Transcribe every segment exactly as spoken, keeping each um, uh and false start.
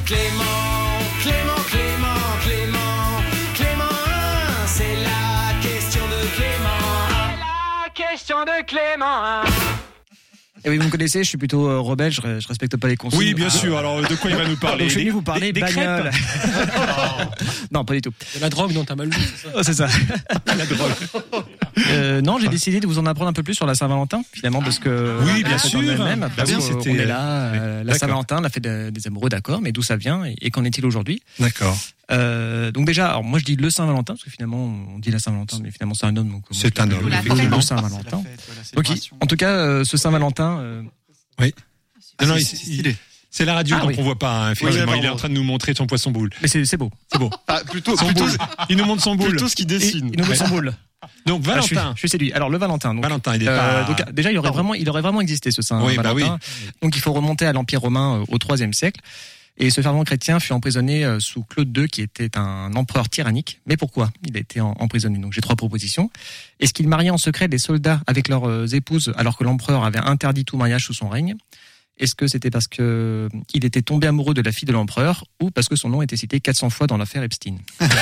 Clément, Clément, Clément, Clément, Clément un, c'est la question de Clément. C'est la question de Clément un. Et oui, vous me connaissez, je suis plutôt euh, rebelle, je, je respecte pas les consignes. Oui, bien sûr. Alors, de quoi il va nous parler? Donc, je suis venu vous parler des, des bagnole. Non, pas du tout. De la drogue dont t'as mal vu, c'est ça? Oh, c'est ça. La drogue. Euh, non, j'ai décidé de vous en apprendre un peu plus sur la Saint-Valentin, finalement, parce que oui, bien la sûr. Même, Bah parce oui, qu'on c'était, on est là, euh, la d'accord. Saint-Valentin, la fête de- des amoureux, d'accord, mais d'où ça vient et, et qu'en est-il aujourd'hui? D'accord. Euh, donc déjà, alors moi je dis le Saint-Valentin parce que finalement on dit la Saint-Valentin, mais finalement c'est un homme. Donc, C'est un homme, effectivement. Le Saint-Valentin. Donc, il- en tout cas, euh, ce Saint-Valentin. Euh, Oui. Ah, non, non, c'est- il- c'est stylé. c'est la radio, Ah, donc oui. on voit pas. Hein, effectivement, Oui, il est pardon. en train de nous montrer son poisson boule. mais c'est c'est beau, c'est beau. Ah, plutôt, Son plutôt, boule. Il nous montre son boule. plutôt ce qu'il Et, dessine. il nous met son Ouais. boule. Donc Ah, je, suis, Valentin. je suis séduit. Alors le Valentin. Donc, Valentin, il est euh, pas. donc déjà il aurait vraiment, il aurait vraiment existé ce Saint Oui, bah Valentin. oui. Donc il faut remonter à l'Empire romain euh, au troisième siècle. Et ce fervent chrétien fut emprisonné euh, sous Claude deux, qui était un empereur tyrannique. Mais pourquoi il a été en- emprisonné? Donc j'ai trois propositions. Est-ce qu'il mariait en secret des soldats avec leurs euh, épouses alors que l'empereur avait interdit tout mariage sous son règne? Est-ce que c'était parce que il était tombé amoureux de la fille de l'empereur ou parce que son nom était cité quatre cents fois dans l'affaire Epstein?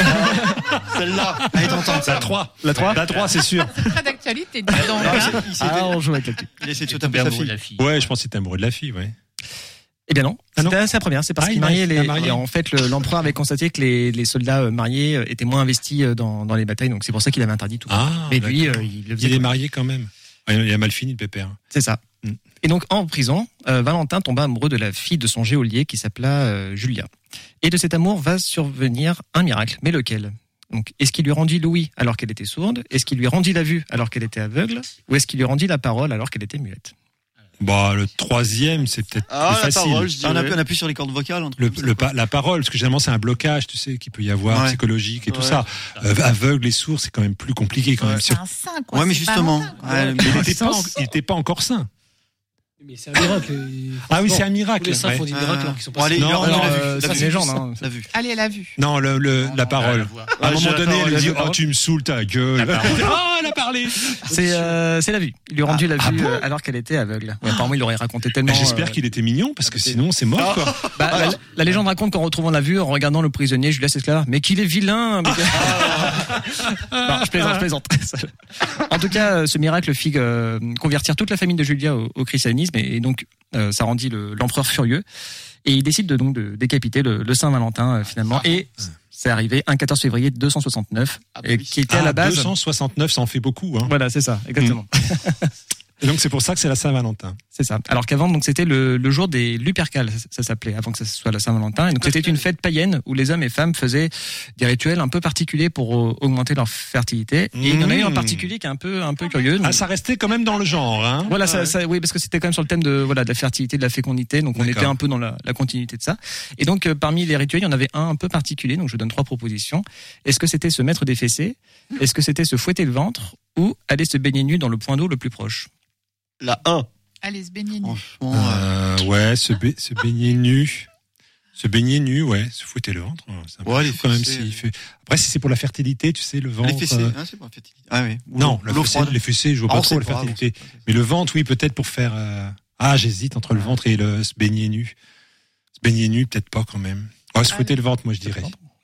Celle-là, elle est tentante. La trois. La trois. La trois, c'est sûr. C'est très d'actualité, dis donc. Ah, hein. il s'est- Ah, on joue avec la petite. il essaie de se taper sa fille. Ouais, je pense que c'était amoureux de la fille, ouais. Eh bien non, Ah non. c'était la première. C'est parce Ah, qu'il il a- mariait il a les. marié. et en fait, le- l'empereur avait constaté que les, les soldats euh, mariés euh, étaient moins investis euh, dans, dans les batailles, donc c'est pour ça qu'il avait interdit tout. Ah. Mais lui, d'accord. euh, il le faisait. Il est marié quand même. Ah, Il a mal fini, le pépère. C'est ça. Mm. Et donc en prison, euh, Valentin tomba amoureux de la fille de son geôlier qui s'appela euh, Julia. Et de cet amour va survenir un miracle. Mais lequel? Donc, est-ce qu'il lui rendit l'ouïe alors qu'elle était sourde? Est-ce qu'il lui rendit la vue alors qu'elle était aveugle? Ou est-ce qu'il lui rendit la parole alors qu'elle était muette? Bon, le troisième, c'est peut-être Ah, plus la facile. parole, je On dirais. appuie, on appuie sur les cordes vocales. un truc Le, comme ça, le, quoi. pa- la parole, parce que généralement c'est un blocage, tu sais, qu'il peut y avoir Ouais. psychologique et tout Ouais. ça. Euh, aveugle et sourd, c'est quand même plus compliqué quand même. C'est un saint, quoi. Ouais, mais c'est pas justement. Valentin, quoi. ouais, le Mais il miracle. n'était pas, en- il était pas encore saint. Mais c'est un miracle. Ah oui, Bon, c'est un Tous miracle. les saints ouais. font des miracles alors qu'ils sont Bon, pas allez, Non, il a- non, il a vu. euh, Il ça, a c'est vu. légende, hein. Il a vu. Allez, elle a vu. Non, le, le, la parole. À un Ouais, moment j'ai la donné, parole, elle lui dit, la parole. oh, tu me saoules ta gueule. Oh, elle a parlé. C'est euh, c'est la vue. Il lui a rendu la vue ah bon euh, alors qu'elle était aveugle. Ouais, apparemment, il aurait raconté tellement. Mais J'espère euh, qu'il était mignon, parce que sinon c'est mort, quoi. Bah, la, la légende raconte qu'en retrouvant la vue, en regardant le prisonnier, Julia s'exclame « Mais qu'il est vilain !» mais que- Non, je plaisante, je plaisante. En tout cas, euh, ce miracle fit euh, convertir toute la famille de Julia au, au christianisme et, et donc euh, ça rendit le- l'empereur furieux et il décide de, donc de décapiter le, le Saint Valentin euh, finalement et c'est arrivé un quatorze février deux cent soixante-neuf Ah bah et oui. qui était à Ah, la base. deux cent soixante-neuf, ça en fait beaucoup. Hein. Voilà, c'est ça, exactement. Et donc c'est pour ça que c'est la Saint-Valentin. C'est ça. Alors qu'avant, donc c'était le, le jour des Lupercales, ça, ça s'appelait, avant que ça soit la Saint-Valentin. Et donc c'était une fête païenne où les hommes et femmes faisaient des rituels un peu particuliers pour euh, augmenter leur fertilité. Et il y en a eu en Mmh. particulier qui est un peu un peu curieux. Ah, ça restait quand même dans le genre, hein. Voilà, ça, ça, oui, parce que c'était quand même sur le thème de voilà de la fertilité, de la fécondité, donc on D'accord. était un peu dans la, la continuité de ça. Et donc euh, parmi les rituels, il y en avait un un peu particulier, donc je vous donne trois propositions. Est-ce que c'était se mettre des fessées? Est-ce que c'était se fouetter le ventre? Ou aller se baigner nu dans le point d'eau le plus proche? La un. Allez, se baigner nu. Franchement, euh, Euh, ouais, se, ba- se baigner nu. Se baigner nu, ouais, se fouetter le ventre. C'est un peu Ouais, les fou quand même fessées, s'il fait. Après, si c'est pour la fertilité, tu sais, le ventre. les fessées. euh, hein, c'est pas fertilité. Ah oui. Ou Non, l'eau la fessée, froide. les fessées, je vois Ah, pas on trop sait la pas, fertilité. on sait pas. Mais le ventre, oui, peut-être pour faire. euh, Ah, j'hésite entre le ventre et le se baigner nu. Se baigner nu, peut-être pas quand même. Ouais, se fouetter le ventre, moi je dirais.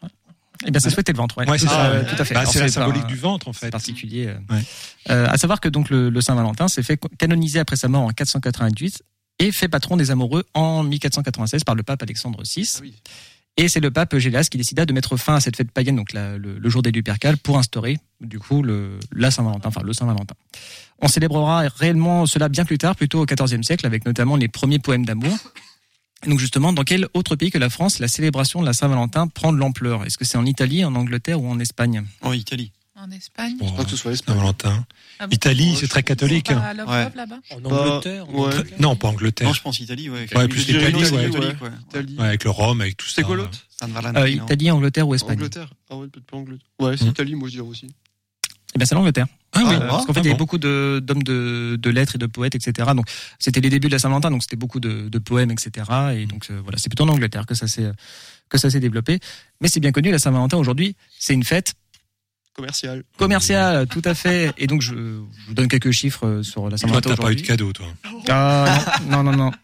Eh bien, ça se fouettait le ventre, ouais. Ouais, c'est ça. Euh, ouais. tout à fait. Bah, Alors, c'est la pas symbolique un- du ventre, en C'est fait. particulier. euh. Ouais. Euh, à savoir que donc le, le Saint Valentin s'est fait canoniser après sa mort en quatre cent quatre-vingt-huit et fait patron des amoureux en mille quatre cent quatre-vingt-seize par le pape Alexandre six. Ah oui. Et c'est le pape Gélas qui décida de mettre fin à cette fête païenne, donc la- le, le jour des Lupercales, pour instaurer du coup le, la Saint-Valentin, enfin le Saint-Valentin. On célébrera réellement cela bien plus tard, plutôt au quatorzième siècle, avec notamment les premiers poèmes d'amour. Et donc justement, dans quel autre pays que la France la célébration de la Saint-Valentin prend de l'ampleur? Est-ce que c'est en Italie, en Angleterre ou en Espagne? En Italie. En Espagne. Bon, Pas que ce soit l'Espagne. Saint-Valentin. Ah bon Italie, Ouais, c'est je très Ils sont catholique. pas hein. à Love Ouais. Love, là-bas. En Bah, Angleterre. en ouais. Angleterre. Non, pas Angleterre. Non, je pense Italie, ouais. Ouais, plus Je dirais l'Italie, l'Italie, ouais. catholique, ouais. Italie. Ouais, avec le Rhum, avec tout ça. C'est quoi l'autre? San Euh, Valentino. Italie, Angleterre ou Espagne? Angleterre. Ah ouais, peut-être pas Angleterre. Ouais, c'est Hmm. Italie, moi je dirais aussi. Eh bien, c'est l'Angleterre. Ah oui, Euh, parce qu'en fait, ah il y avait bon. beaucoup de, d'hommes de, de lettres et de poètes, et cetera. Donc, c'était les débuts de la Saint-Valentin, donc c'était beaucoup de, de poèmes, et cetera. Et donc, euh, voilà, c'est plutôt en Angleterre que ça s'est, que ça s'est développé. Mais c'est bien connu, la Saint-Valentin aujourd'hui, c'est une fête Commercial. commerciale, tout à fait. Et donc, je, je vous donne quelques chiffres sur la Toi, Saint-Valentin t'as pas eu aujourd'hui. de cadeau, toi. Ah, non, non, non, non.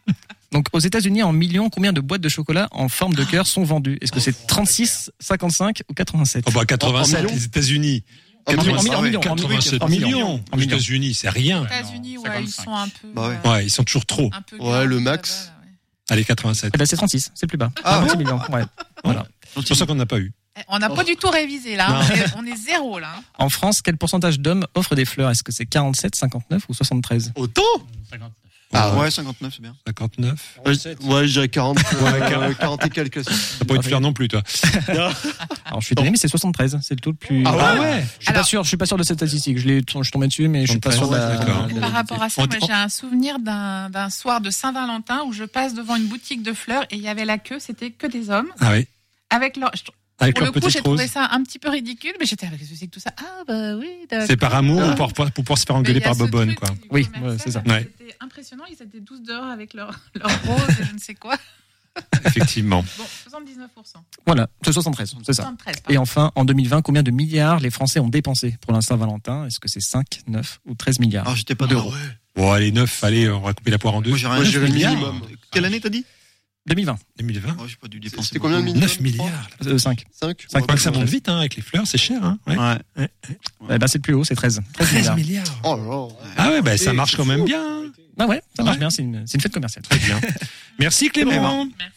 Donc aux États-Unis, en millions, combien de boîtes de chocolat en forme de cœur sont vendues? Est-ce que c'est trente-six, cinquante-cinq ou quatre-vingt-sept? Oh bah En- en quatre-vingt-sept, millions les États-Unis. En millions, en quatre-vingt-sept, millions, en millions, quatre-vingt-sept en millions. millions. En Les millions. États-Unis, c'est rien. Aux États-Unis, ouais, ils cinquante-cinq. sont un peu. Bah ouais. euh, Ouais, ils sont toujours trop. un peu Ouais, gardés le là-bas, max. là, ouais. Allez, quatre-vingt-sept. Eh ben, c'est trente-six, c'est le plus bas. Ah trente-six millions, ouais. Voilà. C'est pour ça qu'on n'a pas eu. Eh, On n'a pas du tout révisé là. Non. On est, on est zéro là. hein. En France, quel pourcentage d'hommes offrent des fleurs? Est-ce que c'est quarante-sept, cinquante-neuf ou soixante-treize? Autant cinquante-neuf. Ah ouais. Ouais, cinquante-neuf, c'est bien. cinquante-neuf. Ouais, je- ouais, je dirais quarante, Ouais, euh, quarante et quelques. T'as pas eu de fleurs non plus, toi. Alors je suis étonné, mais c'est soixante-treize. C'est le taux le plus. Ah ouais Ah ouais. Je suis pas Alors- sûr, je suis pas sûr de cette statistique. Je l'ai, je suis tombé dessus, mais je suis pas sûr de la. D'accord. de la Par rapport à ça, On- moi, j'ai un souvenir d'un d'un soir de Saint-Valentin où je passe devant une boutique de fleurs et il y avait la queue, c'était que des hommes Ah oui. avec leur. je- Avec Pour le leur coup, petite j'ai trouvé rose. ça un petit peu ridicule, mais j'étais avec ce que c'est que tout ça. Ah bah oui. d'accord. C'est par amour ou pour, pour, pour pouvoir se faire Mais engueuler il y a par ce Bobonne, truc quoi. du Oui, commercial, ouais, c'est ça. là, Ouais. C'était impressionnant, ils étaient tous dehors avec leur, leur rose et je ne sais quoi. Effectivement. Bon, soixante-dix-neuf pour cent. Voilà, c'est soixante-treize, c'est ça. soixante-treize, Et enfin, en deux mille vingt, combien de milliards les Français ont dépensé pour la Saint-Valentin? Est-ce que c'est cinq, neuf ou treize milliards Ah, j'étais pas d'euros? d'euros. Bon, allez, neuf, allez, on va couper la poire en deux. Moi, j'ai rien Moi, dit. j'irais le milliards. minimum. Quelle année t'as dit deux mille vingt, deux mille vingt. Oh, j'ai pas dû dépenser. C'était combien de beaucoup. millions neuf milliards. euh, cinq. cinq Cinq, Pas que ça monte vite, hein, avec les fleurs, c'est cher, hein. Ouais. Ouais. Eh ben, c'est le plus haut, c'est treize. treize treize milliards. milliards. Oh là là. Ah ouais, bah, ça marche quand même bien. hein. Ah ouais, ça marche Ouais. bien, c'est une, c'est une fête commerciale. Très bien. Merci Clément. Merci.